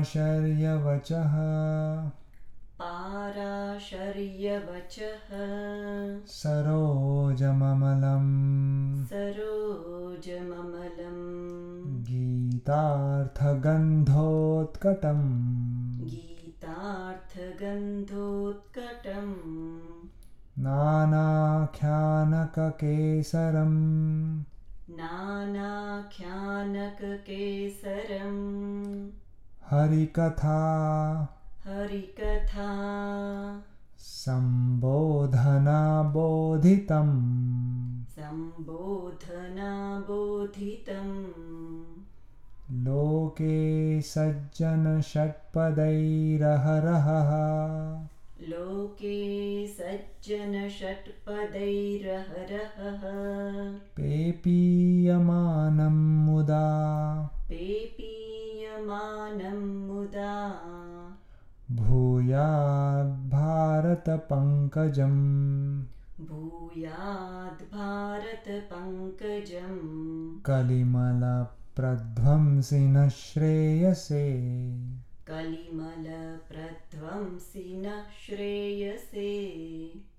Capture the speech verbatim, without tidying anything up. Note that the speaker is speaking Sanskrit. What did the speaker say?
पाराशर्यवचः पाराशर्यवचः सरोजममलं सरोजममलं गीतार्थगन्धोत्कटम् गीतार्थगन्धोत्कटम् नानाख्यानककेसरम् नानाख्यानककेसरम् हरिकथा हरिकथा सम्बोधनाबोधितम् सम्बोधनाबोधितम् लोके सज्जनषट्पदैरहरहः लोके सज्जनषट्पदैरहरहः पेपीयमानं मुदा पेपीयमानं मुदा भूयाद्भारतपङ्कजम् भूयाद्भारतपङ्कजम् कलिमलप्रध्वंसिनः श्रेयसे कलिमलप्रध्वंसिनः श्रेयसे